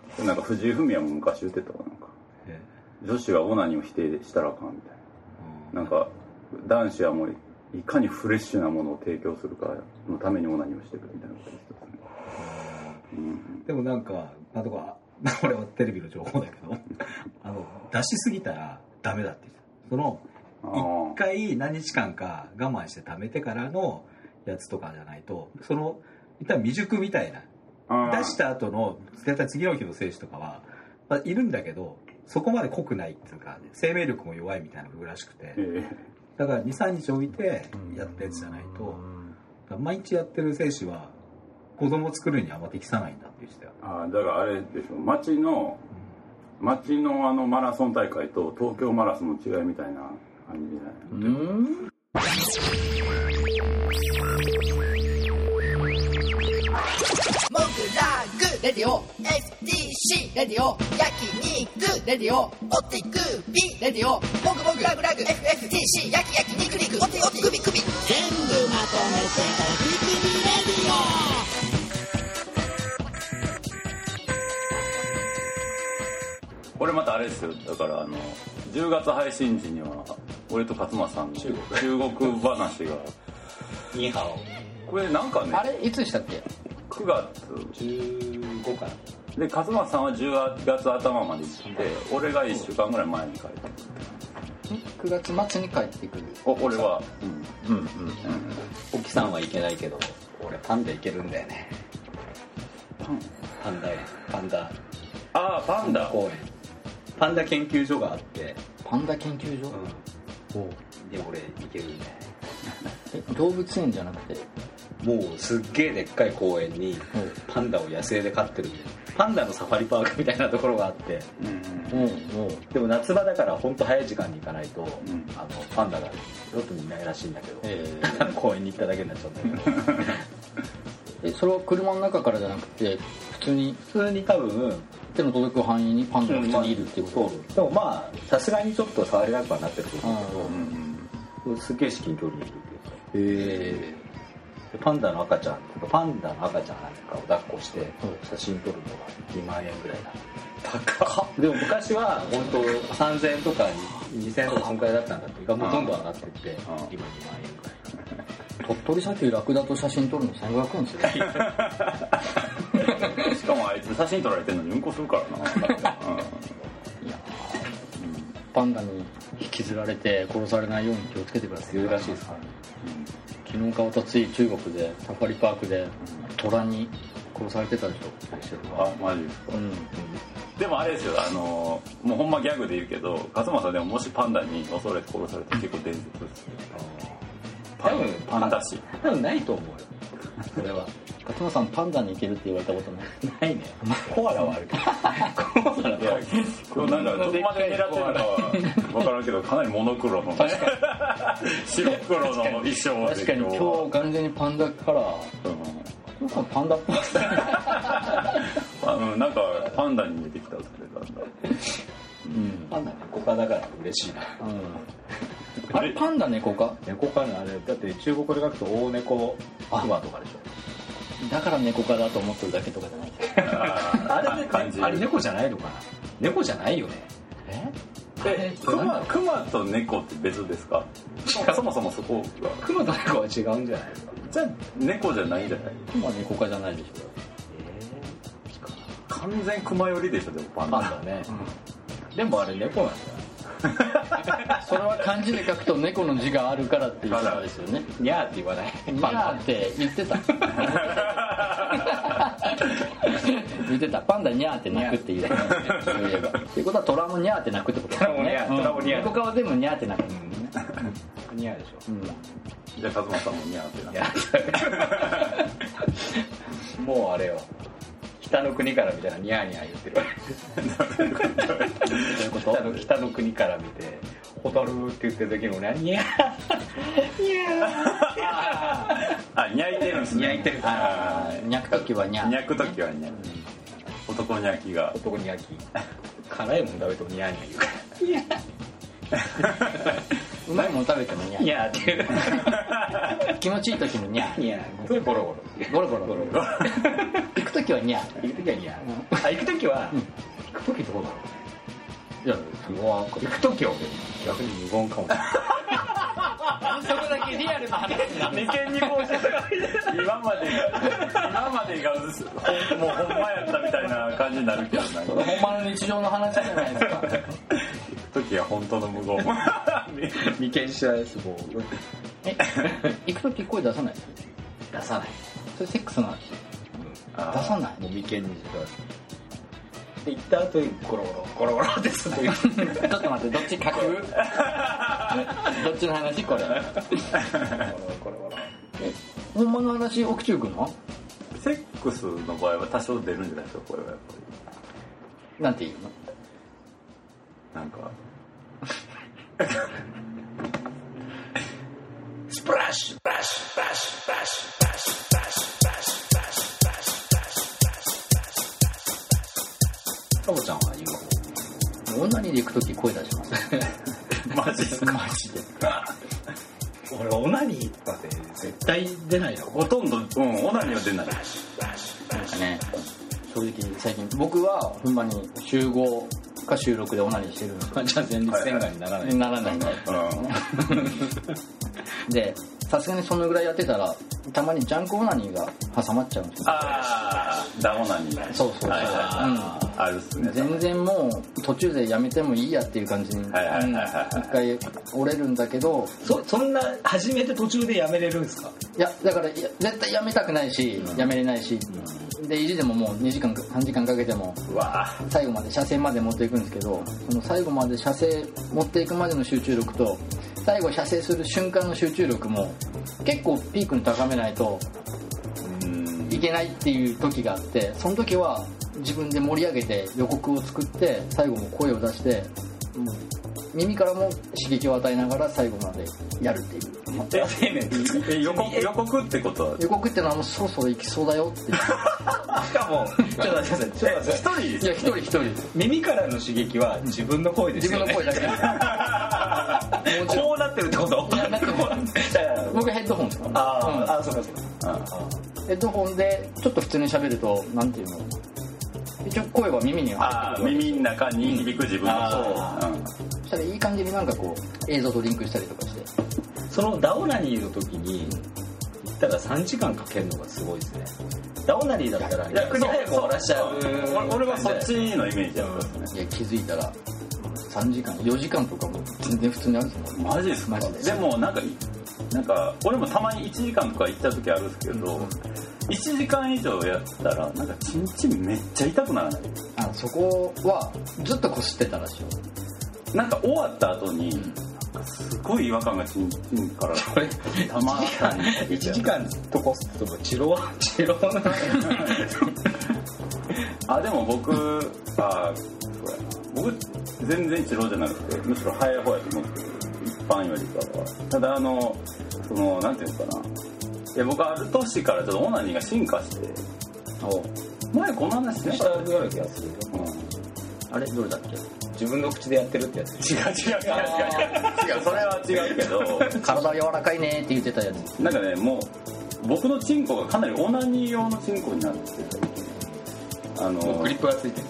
なんか藤井フミヤも昔言ってたわ。なんか女子はオナニーを否定したらあかんみたいな。なんか男子はもういかにフレッシュなものを提供するかのためにオナニーをしていくみたいなことですね。 でもなんかこれはテレビの情報だけど出しすぎたらダメだって言ってた。その1回何日間か我慢して貯めてからのやつとかじゃないと、その一旦未熟みたいな出した後の絶対次の日の精子とかは、まあ、いるんだけどそこまで濃くないっていうか生命力も弱いみたいなのらしくて、だから 2,3 日置いてやったやつじゃないと、毎日やってる精子は子供作るにはあんま適さないんだって言ってたよ。 だからあれでしょ、町のマラソン大会と東京マラソンの違いみたいな感じじゃない？ モグラグレディオ FTC レディオ焼肉レディオお手首レディオモグモグラグラグ FTC 焼肉肉お手首全部まとめてお手首レディオ。 これまたあれですよ、だから10月配信時には俺と勝間さんの中国話がニーハオ。 これなんかね、 あれいつでしたっけ 9月 15かなで、勝間さんは10月頭まで行って、俺が1週間ぐらい前に帰って 9月末に帰ってくる。 俺は沖さんはいけないけど俺パンダいけるんだよね。パンダパンダ公園、パンダ研究所があって。 パンダ研究所、 で俺行けるんだよね。 動物園じゃなくてもうすっげえでっかい公園にパンダを野生で飼ってるんで、パンダのサファリパークみたいなところがあって、でも夏場だから本当早い時間に行かないと、パンダがちょっと見ないらしいんだけど、公園に行っただけになっちゃうんだけどそれは車の中からじゃなくて普通に多分手の届く範囲にパンダが普通にいるっていうこと、 でもまあさすがにちょっと触りなくはなってると思うけど、すっげえ至近距離にいるっていうか。パンダの赤ちゃんなんかを抱っこして写真撮るのが2万円ぐらいな。高っ。でも昔は本当3000円とか2000円とかそんくらいだったんだってがもうどんどん上がってって、今2万円ぐらい。 鳥取砂丘ラクダと写真撮るの1500円ですよ。 しかもあいつ写真撮られてるのにうんこするからな。 パンダに引きずられて殺されないように気をつけてください。 らしいですから、 昨日かおとつい中国でサファリパークで虎に殺されてたでしょ。 マジですか。でもあれですよ、もうほんまギャグで言うけど、勝間さんでももしパンダに襲われて殺されて結構伝説ですよ。パンダ氏多分ないと思うよそれは。 勝間さんパンダに行けるって言われたことないね。コアラはあるけど。コアラは今日なんかどこまで狙ってるのかは分からんけど、かなりモノクロのね白黒の衣装で。 確かに今日完全にパンダカラー。パンダっぽいなんかパンダに見えてきたって言ってたんだ。 パンダ猫科だから嬉しいな。 あれパンダ猫科？ 猫科のあれだって中国で書くと大猫クマとかでしょ。 だから猫科だと思ってるだけとかじゃないあれ感じ。あれ猫じゃないのかな。猫じゃないよね。 クマと猫って別ですか？そもそもそこがクマと猫は違うんじゃないですか。 じゃあ猫じゃないんじゃない？ クマ猫科じゃないでしょ。 完全クマ寄りでしょ。でもパンダね、でもあれ猫なんだよ。 それは漢字で書くと猫の字があるからっていうことですよね。 ニャーって言わない。 ニャーって言ってた。言ってた。パンダニャーって鳴くって言う。そういえば。っていうことはトラもニャーって鳴くってことですね。 トラもニャー。 猫科は全部ニャーって鳴く。 ニャーでしょ。 じゃあ勝間さんもニャーって鳴く。 もうあれよ。北の国からみたいなニャーニャー言ってる。北の国から見てホタルって言ってる時のねニャーニャいてるんですね。 ニャいてる。 ニャくときはニャー。 ニャくときはニャー。男ニャキが。 男ニャキ。辛いもん食べてもニャーニャー言うから。 うまいもん食べてもニャーニャーっていう気持ちいい時もニャーニャーゴロゴロゴロゴロ行く時はニャー行く時はニャーあ行く時は行く時どうだろういや行く時は逆に無言かもそこだけリアルな話になって眉間にこう今までがもうほんまやったみたいな感じになるけどなほんまの日常の話じゃないですか行く時は本当の無言眉間しないですもう行く時声出さない出さないそれセックスの話出さないもう眉間にで行った後にゴロゴロってするちょっと待ってどっち書くどっちの話これほんまの話奥中君のセックスの場合は多少出るんじゃないですか声はやっぱりなんて言うのなんかスプラッシュバッシュバッシュバッシュバッシュバッシュバッシュバッシュバッシュバッシュバッシュタモちゃんは言う女にで行く時声出しますマジですかマジで俺オナニーとかって絶対出ないよほとんどオナニーは出ないなんかね正直最近僕はほんまに週5か週6でオナニーしてるんですよじゃあ前立腺がんにならないならないんだでさすがにそのぐらいやってたらたまにジャンクオナニーが挟まっちゃうんですよああダオナニーそうそうそう、 あるっすね全然もう途中でやめてもいいやっていう感じに一回折れるんだけどそんな始めて途中でやめれるんですかいやだから絶対やめたくないし、やめれないし、で意地でももう2時間3時間かけても最後まで射精まで持っていくんですけどその最後まで射精持っていくまでの集中力と最後射精する瞬間の集中力も結構ピークに高めないといけないっていう時があってその時は自分で盛り上げて予告を作って最後も声を出して耳からも刺激を与えながら最後までやるっていう予告ってことは予告ってのはもうそろそろ行きそうだよってしかもちょっと待ってくださいいや一人耳からの刺激は自分の声ですよね自分の声だけこうなってるってこといやなんか僕ヘッドホンですかあそうかそうかヘッドホンでちょっと普通に喋るとなんていうの一応声は耳に入ってくる耳の中に響く自分のそしたらいい感じになんかこう映像とリンクしたりとかしてそのダオナニーの時に言ったら3時間かけるのがすごいですねダオナニーだったら逆に早く終わらしちゃう俺はそっちのイメージだったんですねいや気づいたら3時間4時間とかも全然普通にあるんですもんマジですかマジででもなんか俺もたまに1時間とか行った時あるんですけど、1時間以上やったらなんかチンチンめっちゃ痛くならない？ そこはずっとこすってたらしいよ。 なんか終わった後に、なんかすごい違和感がチンチンからたまったん 1時間とこすってもチロなでも僕そうやな僕全然チロじゃなくてむしろ早い方やと思ってる一般よりかはただそのなんていうんですかないや僕ある年からちょっとオナニーが進化して前この話しましたような気がするよ、 あれどれだっけ自分の口でやってるってやつ違うそれは違うけど体柔らかいねって言ってたやつなんかねもう僕のチンコがかなりオナニー用のチンコになっててもうグリップがついてる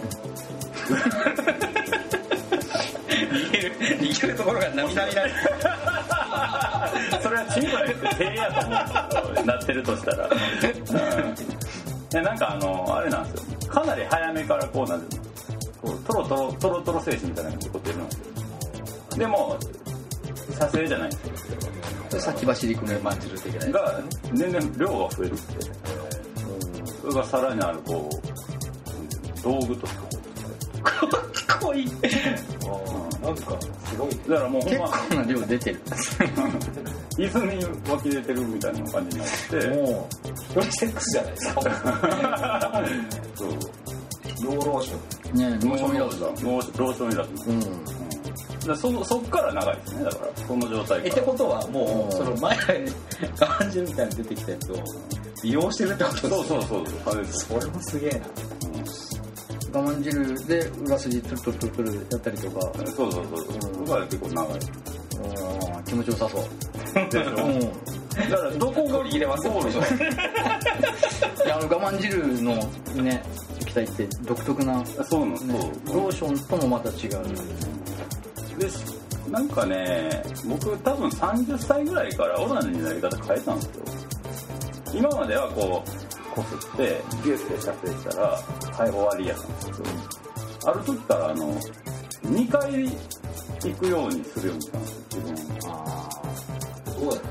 逃げるところが涙になるそれはチンコじゃなくて手やと思うんですけどなってるとしたら、なんかあれなんですよかなり早めからこうなんですよトロトロ精子みたいなのが起こってるんですよでも射精じゃないんですよ先走りくねまんじる的なが全然量が増えるってそれがさらにあるこう道具とかかっこいいなんかすごいだからもうほん結ま構な量出てる泉に湧き出てるみたいな感じになってもうセックスじゃないですかそうノーローションねローションいらずだローションいらずだそっから長いですねだからその状態からってことはもうその前に感じるみたいに出てきたやつを利用してるってことですそうそれもすげえな我慢汁で裏筋トゥルトゥルトゥルやったりとかそうそこが結構長い気持ちよさそうでしょ、だからどこが入れますゴールかいや我慢汁のね液体って独特なそうなの、 ね、ローションともまた違うでなんかね僕多分30歳ぐらいからオナニーのやり方変えたんですよ。今まではこうこすってギュッて射精したらはい終わりやったんですけど、ある時から2回行くようにするようにしたんですよ自分。 どうやった？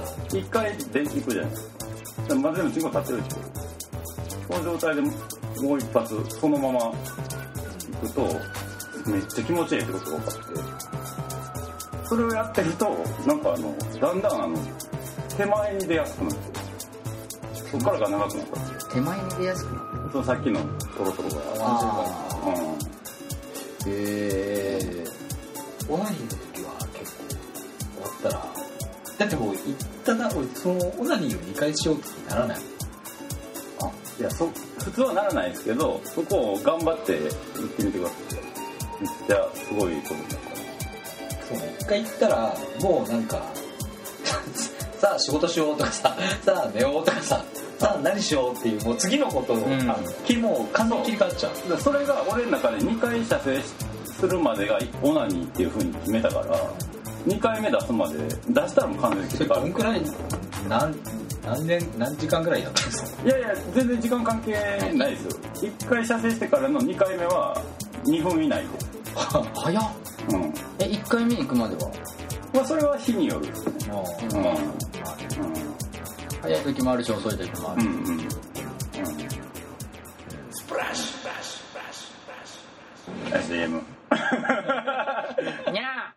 1回電気行くじゃないですか。まあでもチンコ立ってるでしょ。この状態でもう一発そのまま行くとめっちゃ気持ちいいってことが分かって、それをやってるとなんかだんだん手前に出やすくなって、そっからが長くなったんですよ。 手前に出やすくなる。 そのさっきのトロトロがオナニーの時は結構終わったらだってもう言ったな、そのオナニーを2回しようってならない？ いや普通はならないですけど、そこを頑張って言ってみてください。めっちゃすごいことになった。 そうね、1回言ったらもうなんかさあ仕事しようとかさあ寝ようとかさあ何しようっていうもう次のことを、もう完全に切り替わっちゃう。 それが俺の中で2回射精するまでがオナニーっていう風に決めたから、2回目出すまで出したらもう完全に切り替わる。 どんくらい何時間ぐらいやったんですか？ いや全然時間関係ないですよ。1回射精してからの2回目は2分以内で早っ。1回目行くまではまあそれは日による。 早い時もあるし遅い時もある。 スプラッシュ CM にゃ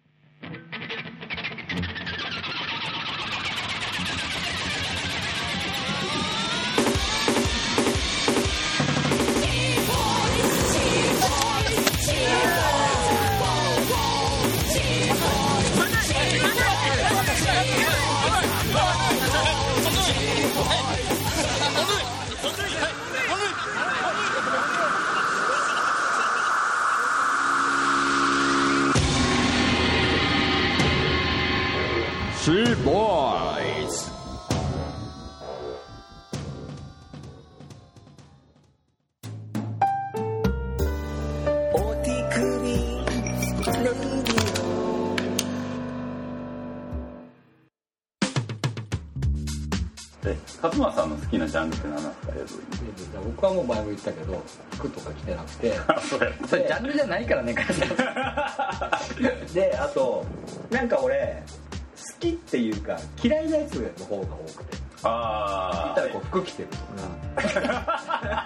She Boys。 勝間さんの好きなジャンルって何なんですか？ 僕はもう前も言ったけど服とか着てなくてそれジャンルじゃないからねであとなんか俺好きっていうか嫌いなやつの方が多くて、言ったらこう服着てるとか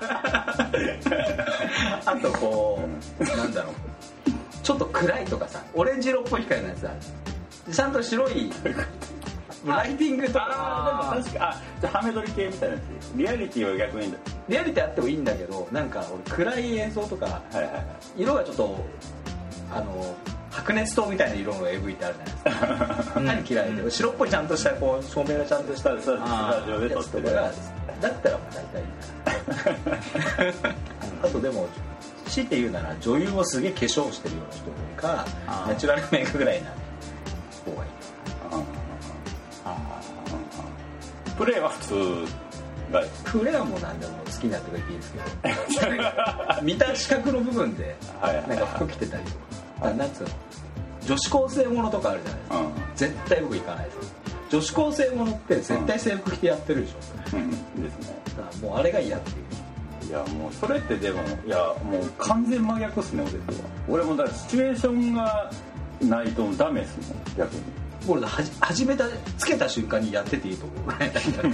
あとこうなんだろうちょっと暗いとかさオレンジ色っぽい光のやつある。ちゃんと白いライティングとかでも確かじゃあハメ撮り系みたいなやつ。リアリティは逆にいいんだ。 リアリティあってもいいんだけど、なんか俺暗い演奏とか、色がちょっと白熱灯みたいな色の AV ってあるじゃないですか。何嫌いで白っぽいちゃんとしたこう照明がちゃんとしたスタジオで撮ってるやつだったらもう大体いいかな。あとでも強いて言うなら女優をすげえ化粧してるような人かナチュラルメイクぐらいな方がいい。 プレイは普通がいい。 プレイはもう何でも好きになってくれていいですけど見た視覚の部分でなんか服着てたりとか、なんつうの女子高生ものとかあるじゃないですか、絶対僕行かないです。女子高生ものって絶対制服着てやってるでしょ、 ですね。 だからもうあれが嫌っていう。 いやもうそれってでもいやもう完全真逆っすね。俺もだからシチュエーションがないとダメっすもん逆に。 俺始めたつけた瞬間にやってていいと思うぐらいだで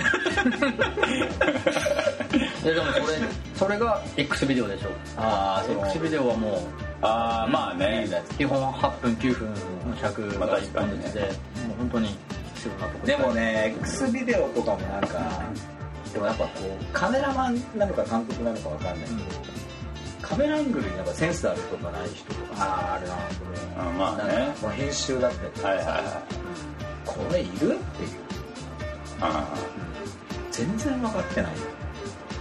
もそれが X ビデオでしょ。X ビデオはもうまあね基本8分9分の尺が1本ずつで、もう本当に必要なところでもね X ビデオとかもなんかでもやっぱこうカメラマンなのか監督なのか分かんないけど、カメラアングルになんかセンスある人とかない人とかあるなと思う。 まあね編集だったりとかこれいるっていう全然分かってない。 でもね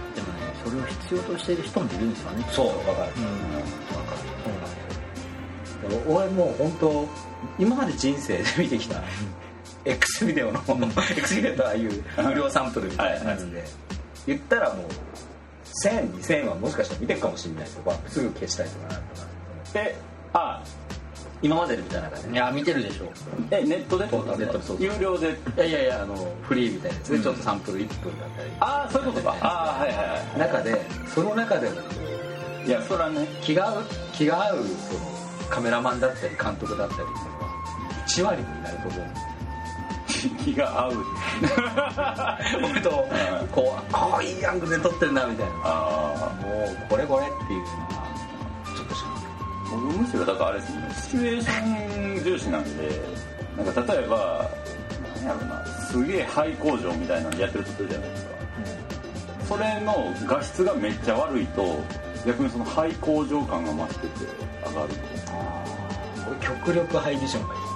それを必要としている人もいるんですよね。 そう分かる、分かる。 俺もう本当今まで人生で見てきた X ビデオの、X ビデオとああいう無料サンプルみたいなやつで、言ったらもう1000、2000はもしかしたら見てるかもしれないとか、すぐ消したいとかなとか今までで見た中で、 いや見てるでしょ。 ネットでネットで有料でいやフリーみたいなやつでちょっとサンプル1分だったり、 そういうことか。はいはい中でその中でもいやそれはね気が合うそのカメラマンだったり監督だったりっていうのは1割になると思う。 気が合う俺とこういいアングルで撮ってるなみたいな、もうこれっていうのはちょっとしかない。 僕むしろだからあれですね、シチュエーション重視なんで、なんか例えば何やろな、すげえ廃工場みたいなのやってるとするじゃないですか、それの画質がめっちゃ悪いと逆にその廃工場感が増してて上がる。 俺極力ハイビジョンがいい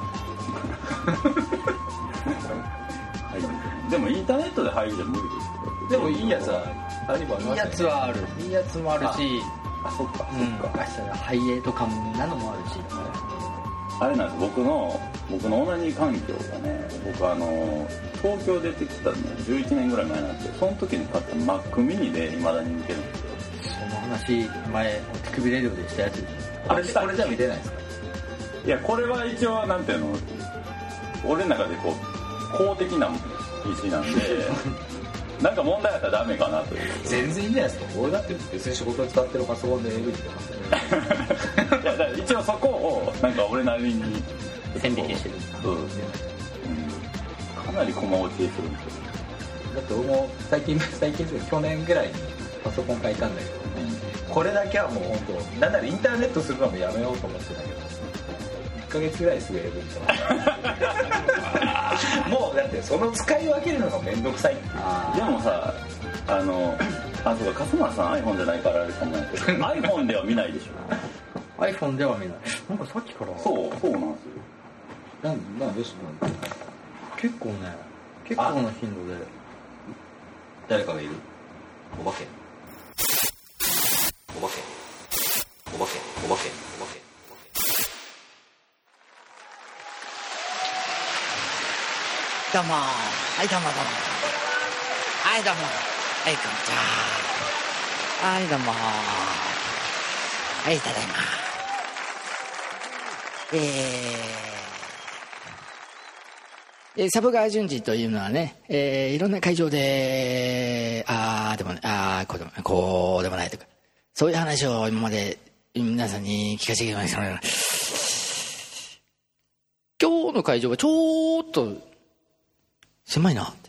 でもインターネットでハイビジョン無理ですよ。 でもいいやつはありますね。 いいやつはある。いいやつもあるし、 そっかハイエーとかなのもあるし、 あれなんです。僕のオナニー環境がね、僕東京出てきたの11年ぐらい前なんですけど、その時に買った Mac mini で未だに見てるんですよ。 その話前手首レディオでしたやつ。 これじゃ見てないですか。 いやこれは一応なんていうの、俺の中で公的な PC なんでなんか問題あったらダメかなという。 全然いいんじゃないですか。俺だって別に仕事で使ってるパソコンで AV 見てますよね。 いやだから一応そこをなんか俺なりに線引きしてる。 かなり駒落ちするんですよ。 だって俺も最近去年ぐらいにパソコン買いたんだけど、これだけはもう本当なんならインターネットするのもやめようと思ってたけど、1ヶ月ぐらいすぐ AV 見てますもうだってその使い分けるのがめんどくさいっていう。 でもさそうか、笠松さん iPhone じゃないからあれかもないけどiPhone では見ないでしょ。 iPhone では見ない。なんかさっきからそうなんですよ。 なんでしょう。 結構な頻度で。 誰かがいる？お化け。 どうもはいどうもはいどうもはいこんにちははいどうもはいただいまサブ川淳二というのはね、いろんな会場でこうでもないとか、そういう話を今まで皆さんに聞かせていただきました。今日の会場はちょっと狭いなって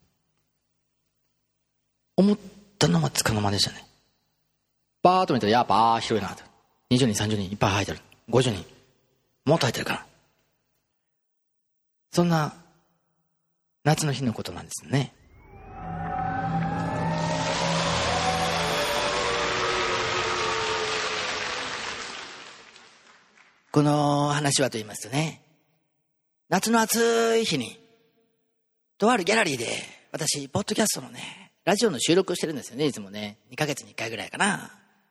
思ったのはつかの間でしたね。バーッと見たらやっぱ広いなと。20人30人いっぱい入ってる、50人もっと入ってるから、そんな夏の日のことなんですね。この話はと言いますとね、夏の暑い日にとあるギャラリーで私ポッドキャストのねラジオの収録をしてるんですよね。いつもね2ヶ月に1回ぐらいかな。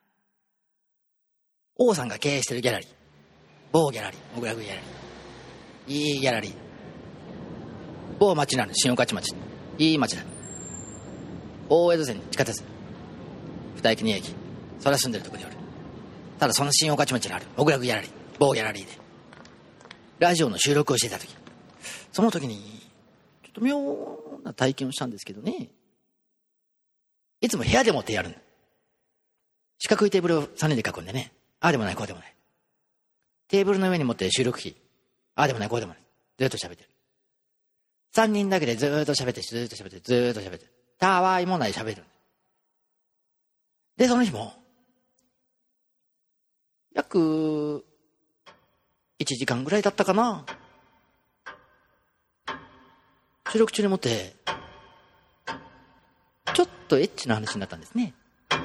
王さんが経営してるギャラリー、某ギャラリー、小倉グギャラリー、いいギャラリー、某町なの、新御徒町、いい町だ。大江戸線地下鉄二駅二駅、それは住んでるところにおる。ただその新御徒町にある小倉グギャラリー、某ギャラリーでラジオの収録をしていた時、その時にちょっと妙な体験をしたんですけどね。いつも部屋でもってやるん。四角いテーブルを3人で囲んでね、ああでもないこうでもない、テーブルの上に持って収録機、ああでもないこうでもない、ずっと喋ってる。3人だけでずっと喋ってずっと喋ってずっと喋って、たわいもない喋る。でその日も約1時間ぐらいだったかな、収録中にもってちょっとエッチな話になったんですね。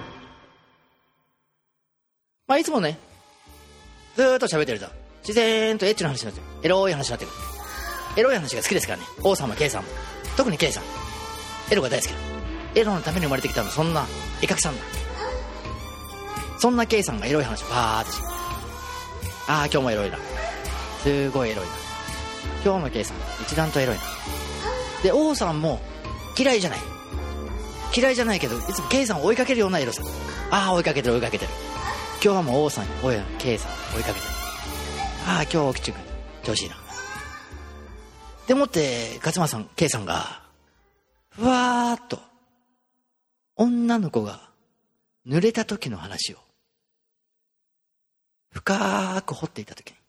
まあいつもねずーっと喋ってると自然とエッチな話になってる、エロい話になってる。エロい話が好きですからね、王さんも K さんも、特に K さんエロが大好きだ。エロのために生まれてきたのそんな絵描きさんだ。そんな K さんがエロい話をバーッとして、 ああ今日もエロいな、すごいエロいな、今日の K さん一段とエロいな。で王さんも嫌いじゃないけどいつも K さんを追いかけるようなエロさ。ああ追いかけてる今日はもう王さんK さんを追いかけてる。ああ今日奥地君調子いいなでもって勝間さん K さんがふわーっと女の子が濡れた時の話を深く掘っていた時に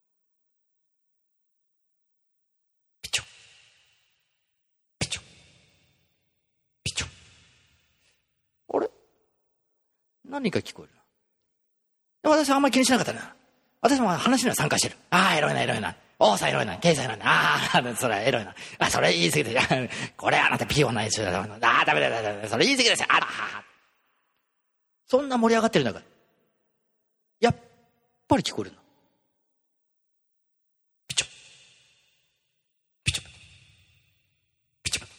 ピチョピチョピチョ、あれ何か聞こえるな。私はあんまり気にしなかったな。私も話には参加してる。ああエロいな王さんエロいな、Kさんエロいな、ああそれエロいな、あそれ言い過ぎてこれあなたピオないですよ、ああダメだそれ言い過ぎですよ、あらそんな盛り上がってる中やっぱり聞こえるの。ピチョピチョピチョ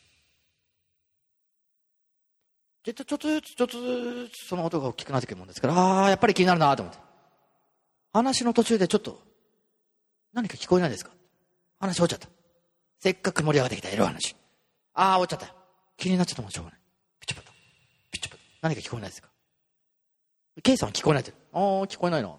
ちょっとずつその音が大きくなってくるもんですから、やっぱり気になるなと思って、話の途中でちょっと何か聞こえないですか、話終わっちゃった。せっかく盛り上がってきたエロ話、終わっちゃったよ、気になっちゃったもんしょうがない。ピチョパタピチョパタ、何か聞こえないですか。K さんは聞こえないって。聞こえないな。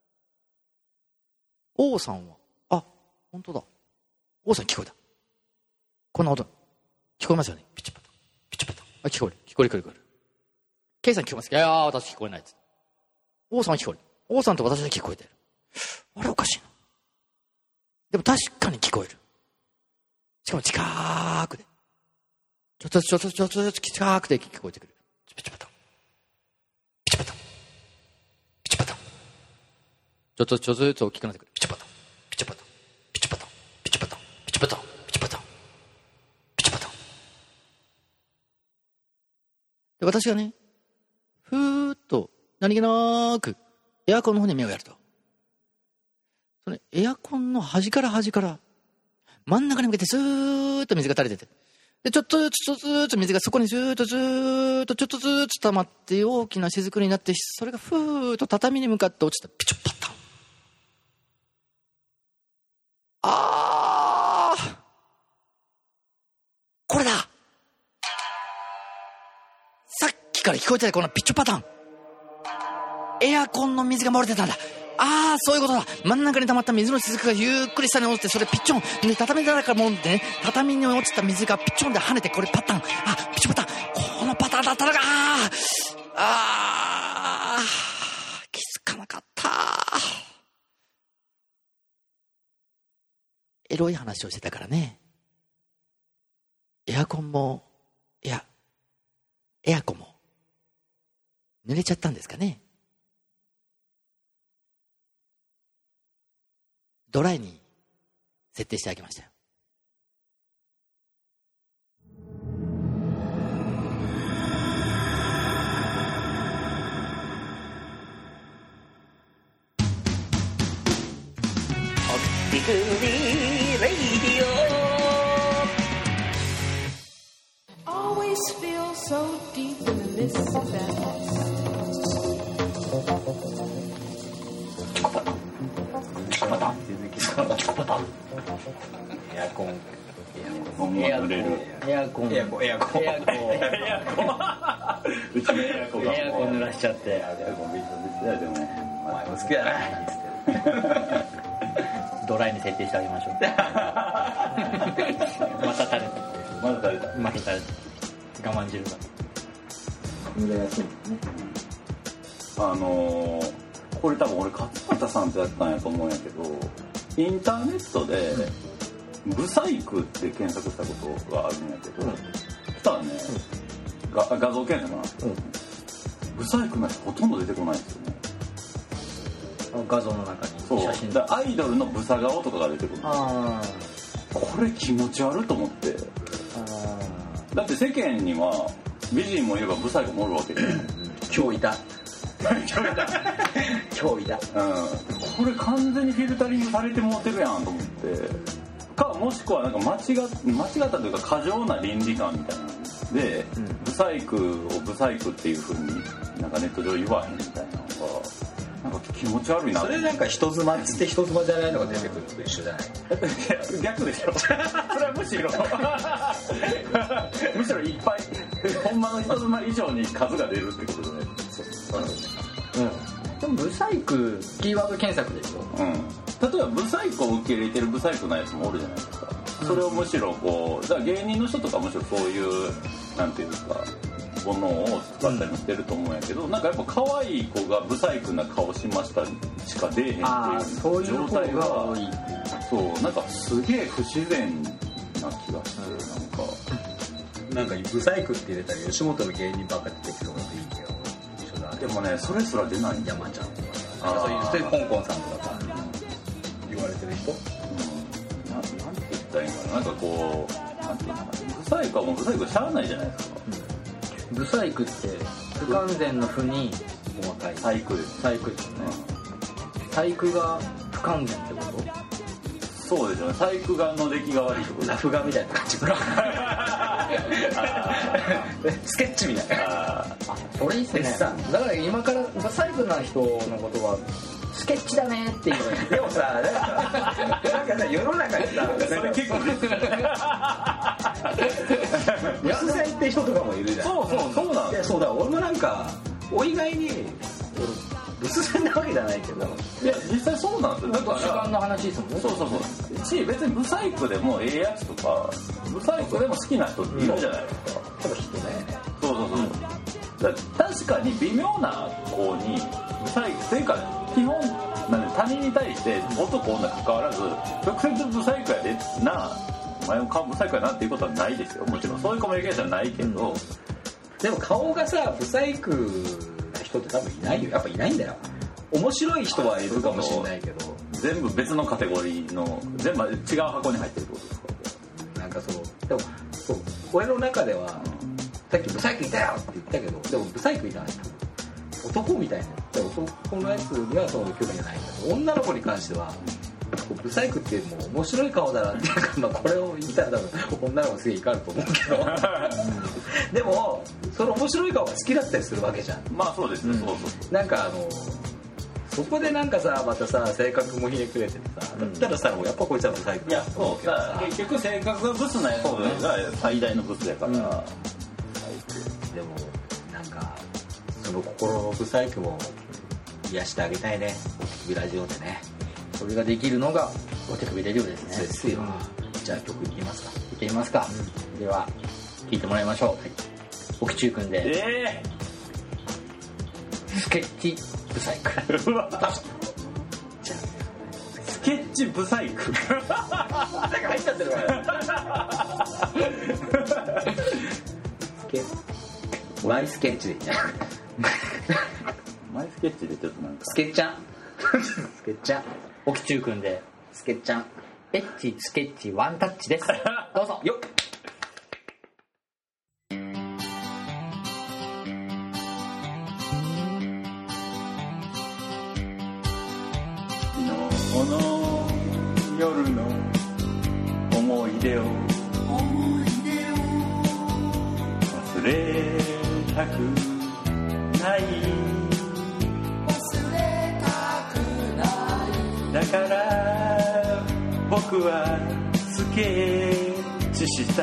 王さんは本当だ、王さん聞こえた、こんな音聞こえますよね。ピチョパタピチョパタ、聞こえる K さん聞こえますか。いや私聞こえないです。王さんは聞こえる。王さんと私は聞こえてる。あれおかしいな。でも確かに聞こえる。しかも近くでちょっとずつ近くで聞こえてくる。ピチパタピチパタピチパタ、ちょっとずつ大きくなってくる。ピチパタピチパタピチパタピチパタピチパタピチパタピチパタで、私がねふーっと何気なくエアコンの方に目をやると、そのエアコンの端から真ん中に向けてスーッと水が垂れてて、でちょっとずつ水がそこにずーっとちょっとずつ溜まって大きな雫になって、それがふーっと畳に向かって落ちた。ピチョパタン。これだ。さっきから聞こえてたこのピチョパタン、エアコンの水が漏れてたんだ。そういうことだ。真ん中に溜まった水の雫がゆっくり下に落ちて、それピッチョンで畳だらかもんでね、畳に落ちた水がピッチョンで跳ねて、これパターン、ピチョパターン、このパターンだったのか。気づかなかった。エロい話をしてたからね。エアコンもエアコンも濡れちゃったんですかね。ドライに設定してあげましたよ。オプティクリレイディオ Always feel so deep in the midst of thatエアコン濡れる。エアコンうちのエアコンがエアコン濡らしちゃって、エアコン別だよ。でもお前も好きだなドライに設定してあげましょうまた垂れた我慢汁が濡れやすいですね。 これ多分俺勝俣さんとやったんやと思うんやけど、インターネットでブサイクって検索したことがあるんやけど、そしたらね、画像検索なんですけど、ブサイクな人ほとんど出てこないんですよね。 画像の中に写真でアイドルのブサ顔とかが出てくる。これ気持ち悪いと思って。だって世間には美人もいればブサイクもおるわけで、 今日いたこれ完全にフィルタリングされてもうてるやんと思って、かもしくはなんか間違ったというか過剰な倫理観みたいなで、ブサイクをブサイクっていう風になんかネット上言わへんみたいなのがなんか気持ち悪いな。 それなんか人妻っつって人妻じゃないのが出てくるのと一緒じゃない？ 逆でしょ。それはむしろむしろいっぱいほんまの人妻以上に数が出るってことでね。そうね。 でもブサイクキーワード検索でしょ。 例えばブサイクを受け入れてるブサイクなやつもおるじゃないですか。それをむしろこうだから芸人の人とかむしろそういうなんていうかものを使ったりもしてると思うんやけど、なんかやっぱ可愛い子がブサイクな顔しましたしか出えへんっていう状態が多い。そうなんかすげえ不自然な気がして、 なんかブサイクって入れたら吉本の芸人ばっか出てきそうだっていいけど一緒だね。 でもねそれすら出ないん山ちゃんとかそういうコンコンさんとか言われてる人、 なんて言ったらいいんかな、なんかこうなんていうのかな、ブサイクはもうブサイクはしゃあないじゃないですか。 ブサイクって不完全の不に細かい細工です。 細工ですよね。細工が不完全ってこと？ そうですよね。細工画の出来が悪いってこと。 ラフ画みたいな感じ。スケッチみたいな。 それいいっすね。だから今からブサイクな人のことはスケッチだねっていうのでもさ、なんかさ世の中にさ、 それ結構ブス戦って人とかもいるじゃん。 そうなんです。そうだ、俺もなんかお意外にブス戦なわけじゃないけど、 いや実際そうなんですよ。だから主観の話ですもんね。 そうし別にブサイクでもええやつとかブサイクでも好きな人っているじゃないですか。 ただ人ね。 だから確かに微妙な子にブサイクっていうか基本なんで他人に対して男女関わらず直接ブサイクやでなお前もブサイクやなっていうことはないですよ。もちろんそういうコミュニケーションはないけど、 でも顔がさブサイクな人って多分いないよ。やっぱいないんだよ。面白い人はいるかもしれないけど全部別のカテゴリーの全部違う箱に入ってるってことですか。 なんかでもそう俺の中では、さっきブサイクいたよって言ったけど、でもブサイクいたない男みたいな。でも男のやつにはその興味がないんだけど、女の子に関してはブサイクってもう面白い顔だなっていうか、まあ、これを言ったら多分女の子すげえ怒ると思うけどでもその面白い顔が好きだったりするわけじゃん。 まあそうですね、そうなんかそこでなんかさまたさ性格もひねくれててさ、だったらさやっぱこいつはブサイクだと思うけどさ、 結局性格がブスなやつが最大のブスやから、でもなんかその心のブサイクも癒してあげたいね、お手首ラジオでね。 それができるのがお手首レディオですね。 ですよ。じゃあ曲いきますか。 いってみますか。では聴いてもらいましょう。沖中くんで、スケッチブサイク。 うわじゃあスケッチブサイクなんか入っちゃってるからマイスケッチでいいんじゃないマイスケッチでちょっとなんかスケッチャンスケッチャン沖中くんでスケッチャンエッチスケッチワンタッチです。どうぞよっ。 この夜の思い出を忘れたくないだから僕はスケッチした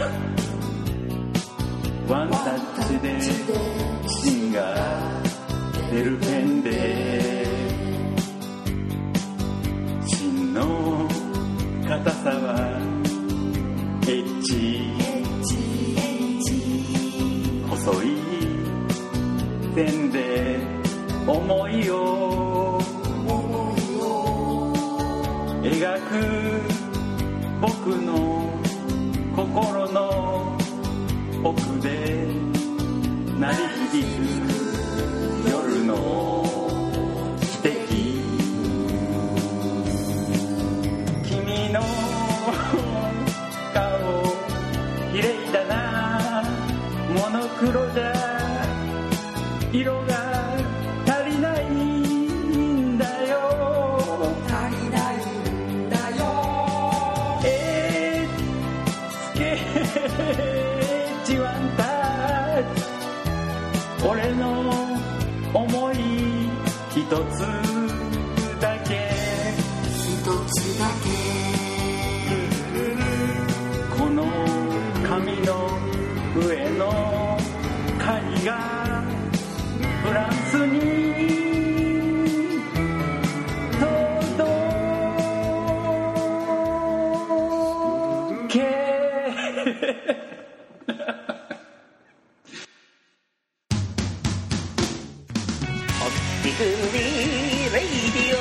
ワンタッチで芯が出るペンで芯の硬さはエッチ細い線で思いを描く僕の心の奥で鳴り響く夜の汽笛君の顔綺麗だなモノクロじゃ色が足りないんだよ足りないんだよスケッチワンタッチ俺の想い一つつだけこの紙の上の貝がフランスに届け手首レイディオ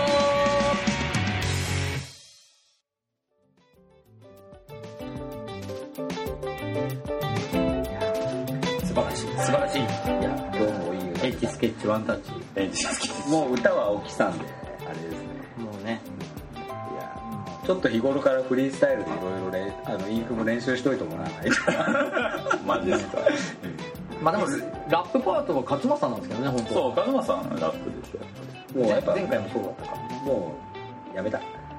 素晴らしい。 素晴らしい。 いや、どうもいいよ。 エッチスケッチワンタッチ。 もう歌は沖さんで、あれですね。 もうね。 いや、ちょっと日頃からフリースタイルでいろいろインフも練習しといてもらわないと。 マジですか。 まあでもラップパートは勝間さんなんですけどね、本当。 そう、勝間さんラップでしょ。 もうやっぱ前回もそうだったか。 もうやめた。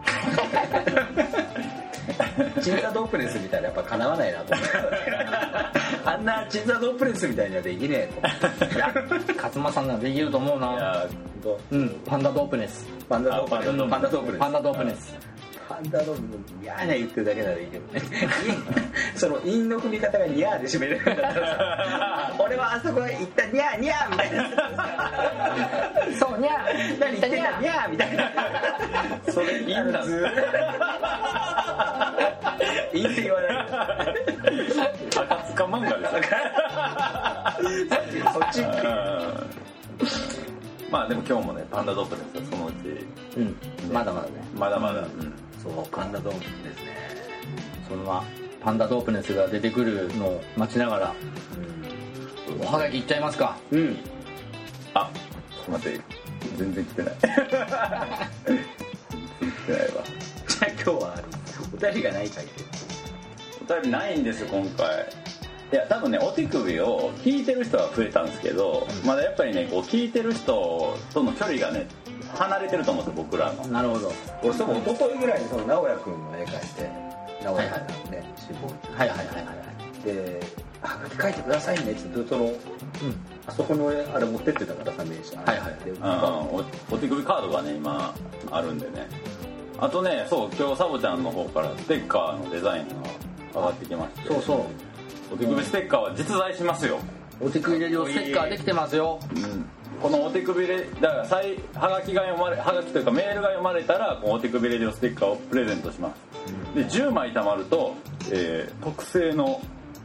チンザドープレスみたいなやっぱ叶わないなと思って。あんなチンザドープレスみたいにはできねえと思って。 いや、勝間さんならできると思うな。 いやうん、パンダドープネス。 パンダドープレス。 パンダドープレス。 パンダドープネス。 パンダドープレス。ニャーニャー言ってるだけならいいけどね。その韻の踏み方がニャーで締めれるんだったらさ、俺はあそこへ行ったニャーニャーみたいな。 そう、にゃ何言ってんだニャーみたいな。 それいいんだ。 いいって言わない。 赤塚漫画ですよ。 そっち。 まあでも今日もね、パンダドープですよ、そのうち。 うん、まだまだね。 まだまだ。 そう、パンダドープですね。 そのパンダドープネスが出てくるのを待ちながら、おはがきいっちゃいますか。 うん。 あ、ちょっと待って、全然来てない。全然来てないわ。 じゃあ今日はお便りがないかいて。 お便りないんですよ、今回。いや、多分ね、お手首を聞いてる人は増えたんですけど、まだやっぱりね、こう聞いてる人との距離がね、離れてると思うんですよ、僕らの。 なるほど。 俺その一昨日ぐらいにその直哉くんの絵描いて、直哉くんね、死亡。 はいはいはいはい。 で、はがき書いてくださいねってずっとあそこのあれ持ってってたからさ、名刺。 はいはい。 でお手首カードがね、今あるんでね。あとね、そう、今日サボちゃんの方からステッカーのデザインが上がってきまして。 そうそう。 お手首ステッカーは実在しますよ。 お手首レディオステッカーできてますよ。 このお手首レだからはがきが読まれ、はがきというかメールが読まれたら、このお手首レディオステッカーをプレゼントします。で、10枚貯まると、特製の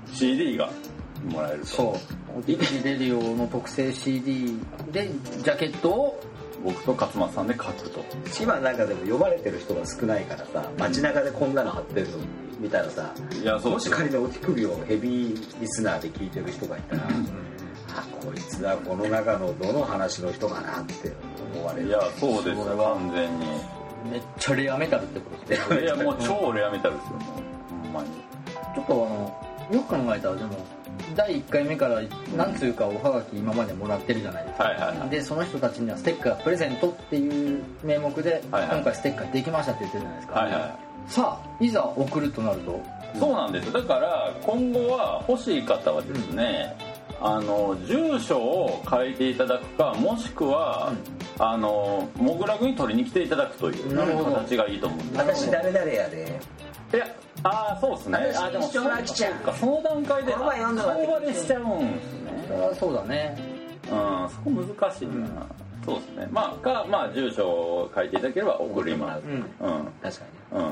CD がもらえると。 そう。お手首レディオの特製 CD でジャケットを僕と勝間さんで書くと。 今なんかでも読まれてる人が少ないからさ、街中でこんなの貼ってるの見たらさ、 いや、そうもし仮にお手首をヘビーリスナーで聞いてる人がいたら、あ、こいつはこの中のどの話の人かなって思われる。 いや、そうですよ、完全に。 めっちゃレアメタルってことですね。 いや、もう超レアメタルですよ、もう。ほんまに。 ちょっとよく考えたらでも第1回目から何つうかおはがき今までもらってるじゃないですか、 はいはいはい、 でその人たちにはステッカープレゼントっていう名目で、 はいはい、 今回ステッカーできましたって言ってるじゃないですか、 はいはい、 さあいざ送るとなると、 そうなんです。だから今後は欲しい方はですね、住所を書いていただくか、もしくは、モグラグに取りに来ていただくという形がいいと思うんです。 私誰々やで。 いや、そうですね。でもその段階でその場でしちゃうんですね。 そうだね。 そこ難しいな。そうですね。まあ住所を書いていただければ送ります。 確かに。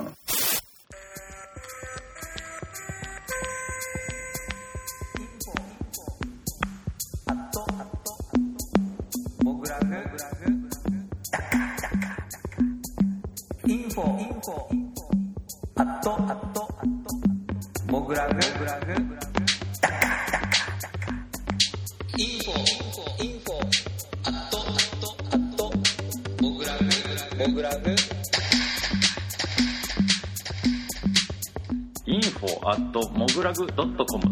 モグラグ info@mogragu.com。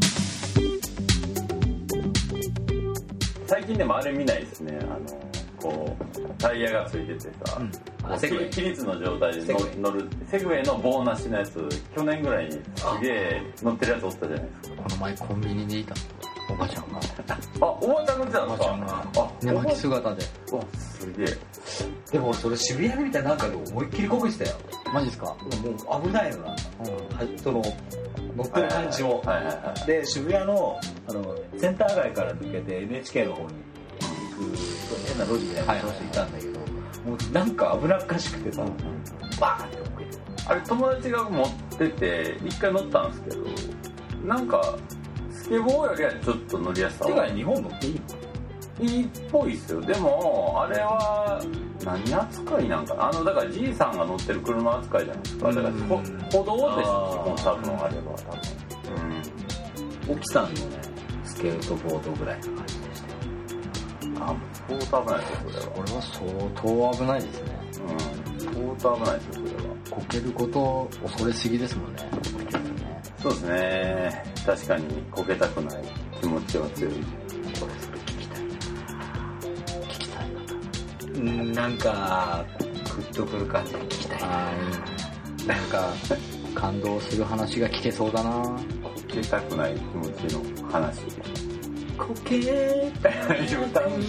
最近でもあれ見ないですね。こうタイヤがついててさ、起立の状態で乗るセグウェイの棒なしのやつ、去年ぐらいにすげえ乗ってるやつおったじゃないですか。 この前コンビニにいたおばちゃんがおばちゃん乗ってたんですか。 寝巻き姿で。 すげえ。 でもそれ渋谷で見たらなんか思いっきりこけてたよ。 マジですか？ もう危ないのな、その乗ってる感じも、で渋谷のセンター街から抜けて NHK の方に行く変な路地みたいな人いたんだけど、もうなんか危なっかしくてさ、バーンってこけて、 あれ友達が持ってて一回乗ったんですけど、なんかスケボーよりはちょっと乗りやすさは日本乗っていいの？ いいっぽいっすよ。でもあれは何扱いなんかな、だからじいさんが乗ってる車扱いじゃないですか。だから歩道で基本多分あれば多分、 沖さんのねスケートボードぐらいの感じでした。 相当危ないですよそれは。 これは相当危ないですね。 相当危ないですよそれは。 こけること恐れすぎですもんね。 そうですね、確かにこけたくない気持ちは強い。 これそれ聞きたいなんかグッとくる感じで聞きたい。 なんか感動する話が聞けそうだな。 こけたくない気持ちの話。 こけーって言うたんかい。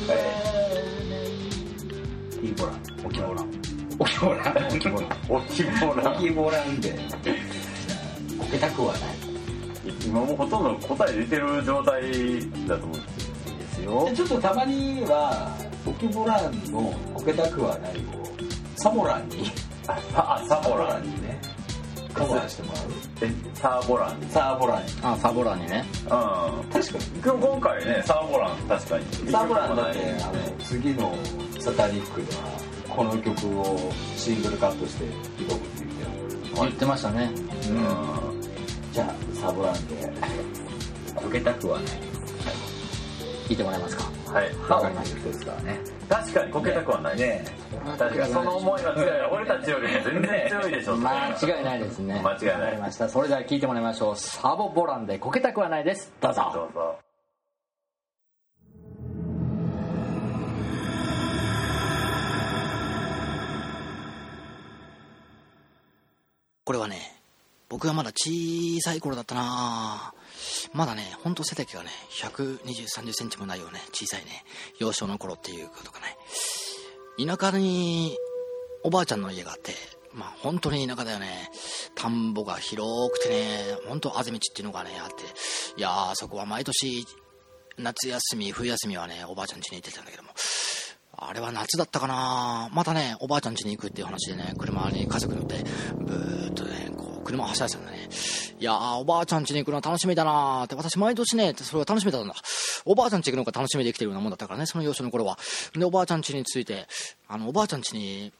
いいボラン、オキボラン、 オキボラン、オキボラン、 オキボランでこけたくはない。 今もほとんど答え出てる状態だと思うんですよ。 ちょっとたまにはオキボランのこけたくはないをサボランにサボランにねカバーしてもらう。 サーボランに。 サーボランにね。 確かに今回ねサーボラン確かに。 サーボランだって次のサタニックではこの曲をシングルカットして挑むって言ってましたね。 じゃあサーボランでこけたくはない聞いてもらえますか？ はい。 歯がない人ですからね。 確かにこけたくはないね。確かにその思いが強い。俺たちよりも全然強いでしょ。 間違いないですね。 間違いない。 わかりました。それでは聞いてもらいましょう。サボボランでこけたくはないです。どうぞ。 どうぞ。 これはね、僕がまだ小さい頃だったな。まだね、ほんと背丈がね、120、30センチもないよね、小さいね、幼少の頃っていうことかね。田舎におばあちゃんの家があって、まあ本当に田舎だよね。田んぼが広くてね、本当あぜ道っていうのがね、あって、いやー、そこは毎年、夏休み、冬休みはね、おばあちゃん家に行ってたんだけども、あれは夏だったかな。またね、おばあちゃん家に行くっていう話でね、車に家族乗ってブーっとね、こう車を走らせたんだね。いやー、おばあちゃん家に行くのは楽しみだなーって、私毎年ね、それが楽しみだったんだ。おばあちゃん家行くのが楽しみで生きてるようなもんだったからね、その幼少の頃は。で、おばあちゃん家に着いて、おばあちゃん家に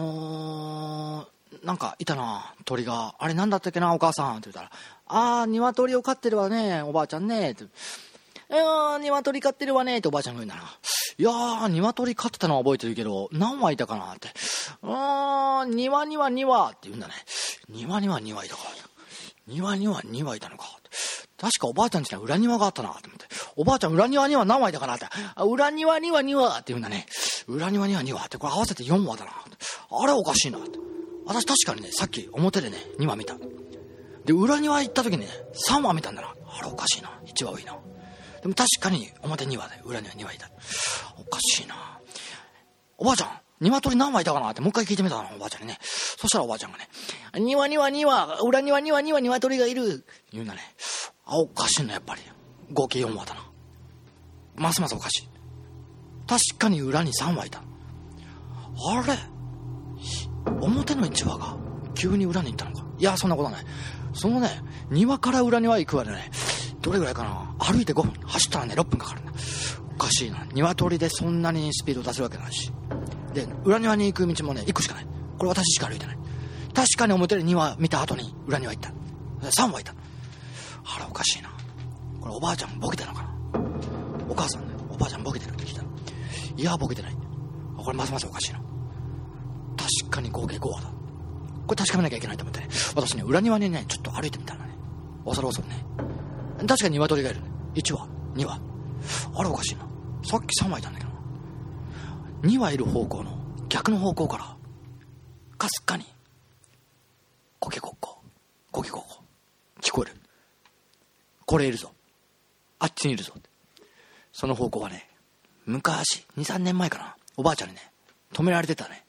なんかいたな、鳥が。あれなんだったっけな、お母さんって言ったら、鶏を飼ってるわね、おばあちゃんねって。鶏飼ってるわねっておばあちゃんが言うんだな。いやー、鶏飼ってたのは覚えてるけど、何羽いたかなって。庭には2羽って言うんだね。庭には2羽いたか。庭には2羽いたのか。確かおばあちゃんちには裏庭があったなって思って。おばあちゃん裏庭には何羽いたかなって。裏庭には2羽って言うんだね。裏庭には2羽って、これ合わせて4羽だなって。あれおかしいなって。私確かにね、さっき表でね、2羽見た。で、裏庭行った時にね、3羽見たんだな。あれおかしいな。1羽多いな。でも確かに表2羽で裏には2羽いた。おかしいな。おばあちゃん、鶏何羽いたかなってもう一回聞いてみたの、おばあちゃんにね。そしたらおばあちゃんがね、庭には2羽、裏には2羽、2羽鶏がいる言うんだね。おかしいな、やっぱり。合計4羽だな。ますますおかしい。確かに裏に3羽いた。あれ、表の1羽が急に裏に行ったのか。いや、そんなことはない。そのね、庭から裏には行くわね、どれぐらいかな、歩いて5分、走ったらね6分かかるんだ。おかしいな。鶏でそんなにスピード出せるわけないし、で裏庭に行く道もね1個しかない。これ私しか歩いてない。確かに表で2羽見た後に裏庭行った。3羽いた。あれおかしいな。これおばあちゃんボケてるのかな。お母さんね、おばあちゃんボケてるって聞いた。いやボケてない。これますますおかしいな。確かに合計5羽だ。これ確かめなきゃいけないと思ってね、私ね裏庭にねちょっと歩いてみたのね。恐る恐るね。確かに鶏がいるね。1羽2羽。あれおかしいな。さっき3羽いたんだけどな。2羽いる方向の逆の方向からかすかにコケコッココケコッコ聞こえる。これいるぞ、あっちにいるぞ。その方向はね、昔 2,3 年前かな、おばあちゃんにね止められてたね。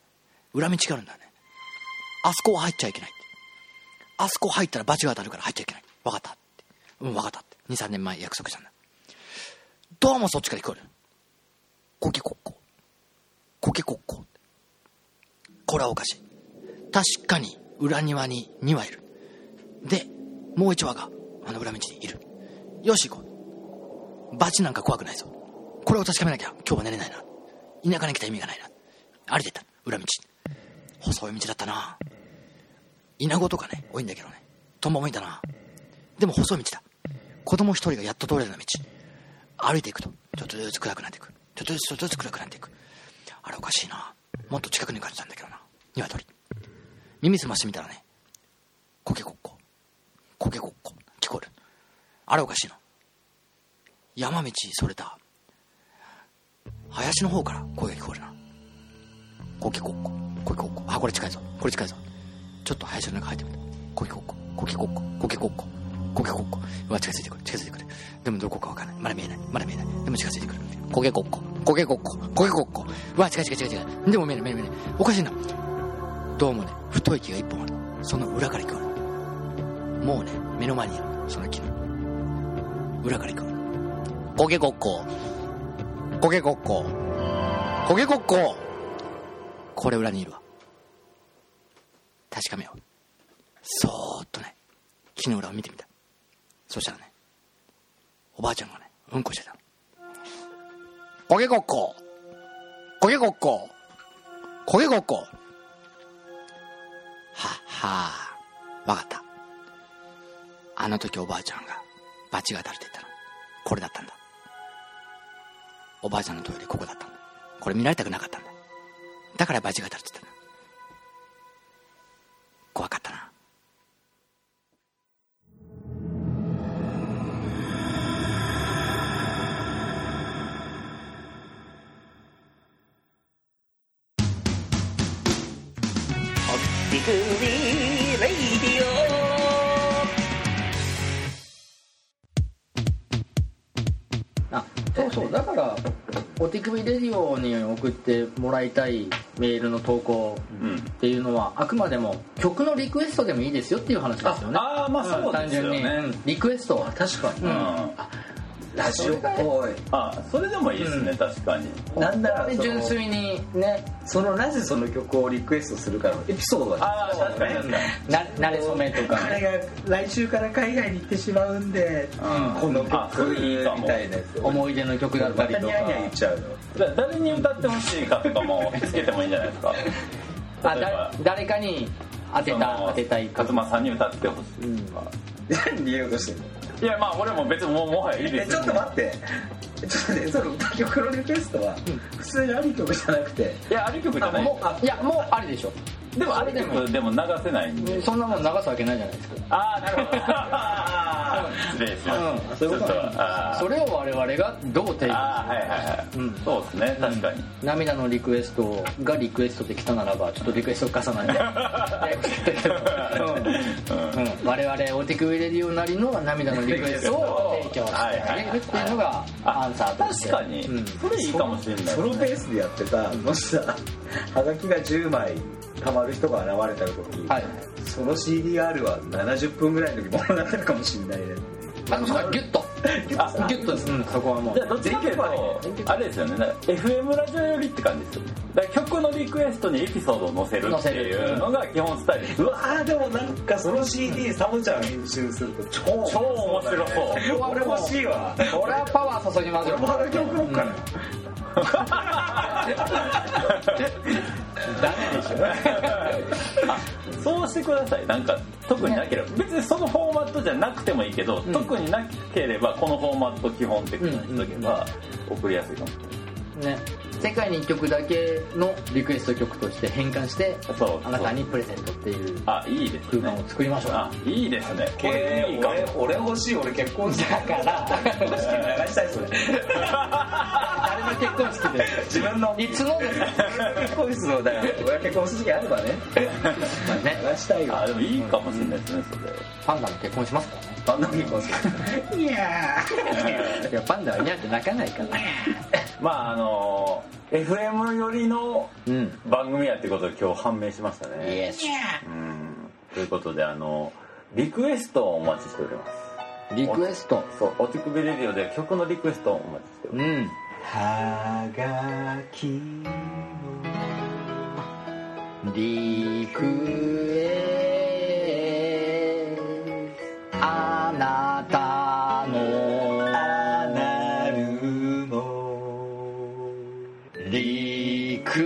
裏道があるんだよね。あそこは入っちゃいけないって。あそこ入ったら罰が当たるから入っちゃいけない。分かったって。分かったって。2、3年前約束したんだ。どうもそっちから聞こえる。コケコッコ。コケコッコ。これはおかしい。確かに裏庭に2羽いる。で、もう1羽があの裏道にいる。よし行こう。罰なんか怖くないぞ。これを確かめなきゃ今日は寝れないな。田舎に来た意味がないな。歩いていった裏道。細い道だったな。稲子とかね多いんだけどね、トンボもいたな。でも細い道だ。子供一人がやっと通れるような道。歩いていくとちょっとずつ暗くなっていく。ちょっとずつ暗くなっていく。あれおかしいな。もっと近くに感じたんだけどな。鶏。耳すましてみたらね、コケコッココケコッコ聞こえる。あれおかしいな。山道それた林の方から声が聞こえるな。コケコッココケコッコ。あ、これ近いぞこれ近いぞ。ちょっと林の中入ってみた。コケコッココケコッココケコッココケコッコ。うわ近づいてくる近づいてくる。でもどこかわかんない。まだ見えないまだ見えない。でも近づいてくる。コケコッココケコッココケコッコ。うわ近い。でも見えないおかしいな。どうもね太い木が一本ある。その裏から聞こえる。もうね目の前にいる。その木の裏から聞こえる。コケコッココケコッココケコッコ。これ裏にいるわ。確かめよう。そーっとね木の裏を見てみた。そしたらねおばあちゃんがねうんこしてたの。コケコッココケコッココケコッコ。はっはーわかった。あの時おばあちゃんが罰が当たるって言ったのこれだったんだ。おばあちゃんのトイレここだったんだ。これ見られたくなかったんだ。だから罰が当たるって言ったんだ。怖かったな。 手首レイディあ、そうだからお手首レディオに送ってもらいたいメールの投稿っていうのは、あくまでも曲のリクエストでもいいですよっていう話ですよね。 ああまあそうですよね、 単純に、リクエストは確かに、 ラジオっぽい。 それでもいいですね、確かに。 なんなら純粋にね、 なぜその曲をリクエストするかのエピソードが確かに慣れ初めとか、 彼が来週から海外に行ってしまうんで、この曲みたいなやつ思い出の曲だったりとか、 ニャーニャー言っちゃうの。 誰に歌ってほしいかとかもつけてもいいんじゃないですか。 誰かに当てたい勝間さんに歌ってほしいとか。 何言おうとしてるの。 いやまあ俺も別にもはやいいですよ。 ちょっと待って、ちょっとね、その歌曲のリクエストは普通にあり曲じゃなくて、 いやあり曲じゃない。 もうありでしょ。 でもあり曲でも流せないんで。 そんなもん流すわけないじゃないですか。 ああなるほど。失礼しました。 そういうことなんそれを我々がどう提供そうですね、確かに。 涙のリクエストがリクエストできたならばちょっとリクエストを重ねて我々お手首レディオなりの涙のリクエストを提供してあげるっていうのがアンサーとして。 確かにそれいいかもしれない。 ソロベースでやってた、もしさはがきが10枚たまる人が現れた時、その CDR は70分ぐらいの時物語るかもしれないね。 そこはギュッとギュッとです。そこはもうじゃあどっちかというとあれですよね、FM ラジオよりって感じですよね。だから曲のリクエストにエピソードを載せるっていうのが基本スタイルです。 うわー、でもなんかその CD サボちゃん編集すると超面白そう。 俺欲しいわ。 俺はパワー注ぎますよ。 俺もはがき送ろうかな。 ダメでしょ。 そうしてください。なんか特になければ、別にそのフォーマットじゃなくてもいいけど、特になければこのフォーマット基本的にしとけば送りやすいかもしれない。 ね、世界に1曲だけのリクエスト曲として変換してあなたにプレゼントっていういいですね、 空間を作りましょう。 いいですね。これいいかも。 俺欲しい。俺結婚式だから結婚式流したい。それ誰の結婚式で自分のいつのですか。 結婚式のだから俺が結婚する時あればね流したいわ。 でもいいかもしれないですね。それパンダも結婚しますからね。 パンダも結婚する。いやパンダはニャって泣かないからまあFM 寄りの番組やってことが今日判明しましたね。 イエス。 ということでリクエストをお待ちしております。 リクエスト。 そう、おちくびレディオで曲のリクエストをお待ちしております。 はがきのリクエスト、あなたのアナルのリク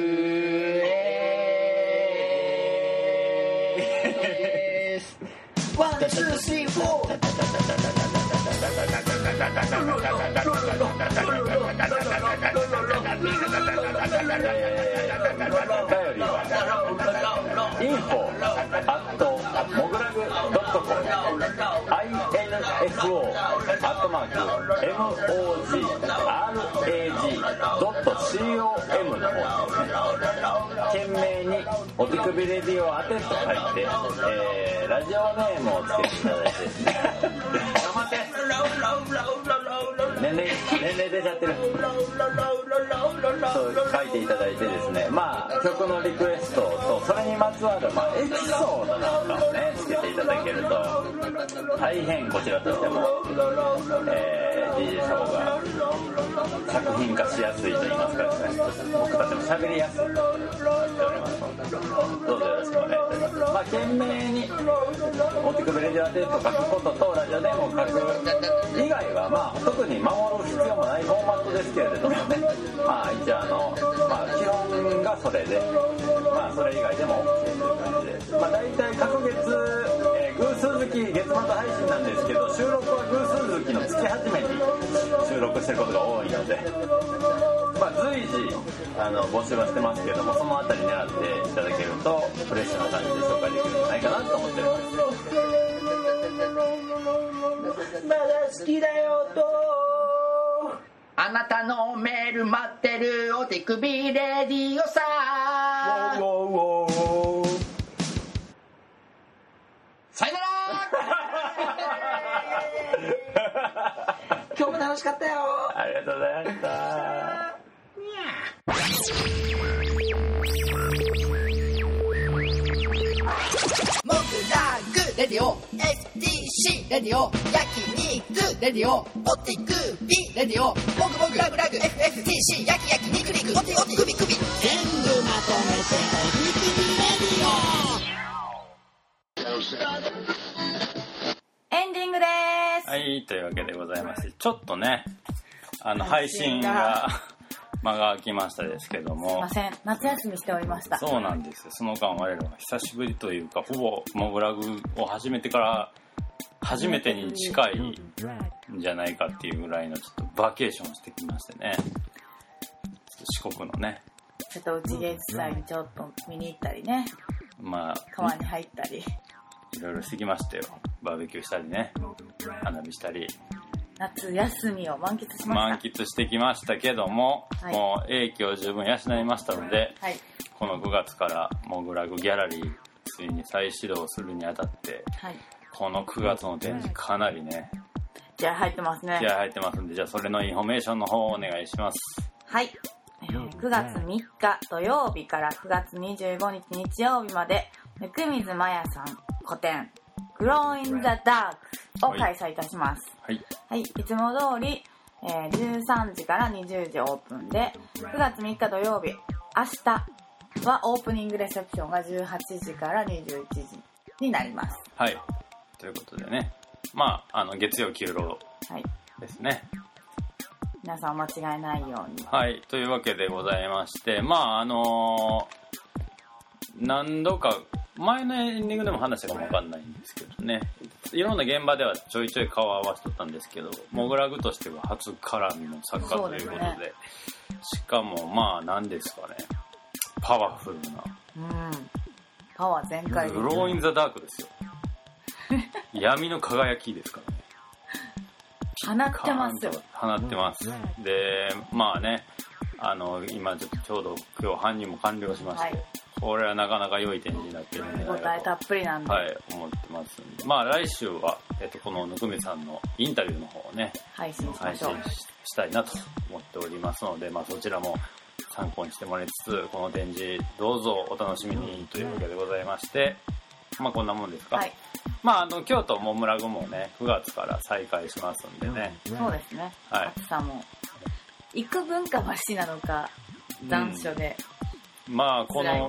エスト、ワンツースリーフォー。info@mograg.com、info@mograg.com の方ですね。懸命にお手首レディオ当てと書いて、ラジオネームをつけていただいて頑張って。年齢出ちゃってる。そう書いていただいてですね、まあ曲のリクエストとそれにまつわる、エピソードなんかをねつけていただけると大変こちらとしても、DJ シャボが作品化しやすいと言いますかですね、僕たちも喋りやすいとしておりますので、どうぞよろしくお願いいたします。懸命にお手首レディオテープを書くこととラジオネームを書く以外は特に守る必要もないフォーマットですけれどもね、一応基本がそれで、それ以外でも OK という感じで、大体各月、偶数月月末配信なんですけど、収録は偶数月の月始めに収録してることが多いので、随時募集はしてますけども、そのあたり狙っていただけるとフレッシュな感じで紹介できるんじゃないかなと思っております。 まだ好きだよとあなたのメール待ってるお手首レディオさー。さよなら今日も楽しかったよ。 ありがとうございました。 モグラグレディオ FTC レディオ焼肉レディオお手首レディオモグモグラグラグ FFTC 焼き肉肉お手首全部まとめてお手首レディオ。エンディングです。 はい、というわけでございまして、ちょっとね配信が間が空きましたですけども、 すいません、夏休みしておりました。 そうなんですよ。その間我らは久しぶりというか、ほぼモグラグを始めてから初めてに近いんじゃないかっていうぐらいのちょっとバケーションをしてきましてね、ちょっと四国のね、 ちょっと内芸術祭にちょっと見に行ったりね、川に入ったりいろいろしてきましたよ。バーベキューしたりね、花火したり、 夏休みを満喫しました。 満喫してきましたけども、もう英気を十分養いましたので、この9月からモグラグギャラリーついに再始動するにあたって、この9月の展示かなりね気合入ってますね。 気合入ってますんで、じゃあそれのインフォメーションの方をお願いします。 はい、9月3日土曜日から9月25日日曜日まで温水真也さん個展グローインザダークを開催いたします。いつも通り、13時から20時オープンで、9月3日土曜日明日はオープニングレセプションが18時から21時になります。 ということでね、月曜休労ですね。 皆さん間違えないように。 というわけでございまして、何度か前のエンディングでも話したかも分かんないんですけどね、いろんな現場ではちょいちょい顔を合わせとったんですけど、モグラグとしては初絡みの作家ということで、しかも何ですかね、パワフルな、 パワー全開グローインザダークですよ。闇の輝きですからね。 放ってますよ。 放ってます。で今ちょうど今日搬入も完了しまして、これはなかなか良い展示になってるんじゃないかと答えたっぷりなんで、 思ってますんで、来週は、 このぬくみさんのインタビューの方をね配信しましょう。 したいなと思っておりますので、そちらも参考にしてもらいつつ、この展示どうぞお楽しみにというわけでございまして、こんなもんですか。はい、京都モムラグもね9月から再開しますんでね。 そうですね。 はい。 暑さも幾分かマシなのか残暑で、 この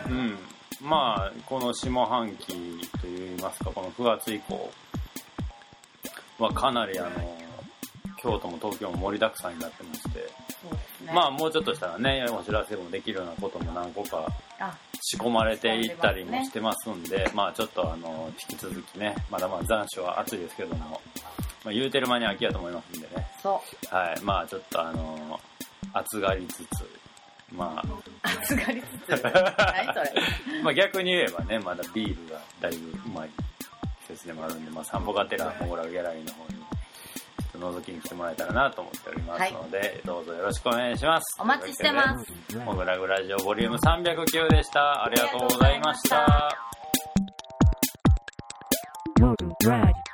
この下半期といいますか、この9月以降はかなり京都も東京も盛りだくさんになってまして、 そうですね、 もうちょっとしたらねお知らせもできるようなことも何個か仕込まれていったりもしてますんで、ちょっと引き続きね、まだ残暑は暑いですけども、言うてる間に秋やと思いますんでね。 そう。 はい、ちょっと暑がりつつ、 暑がりつつ何それ逆に言えばね、まだビールがだいぶうまい季節でもあるんで、散歩がてらモグラグギャラリーの方にちょっと覗きに来てもらえたらなと思っておりますので、どうぞよろしくお願いします。 お待ちしてます。 モグラグラジオボリューム309でした。ありがとうございました。モグラグ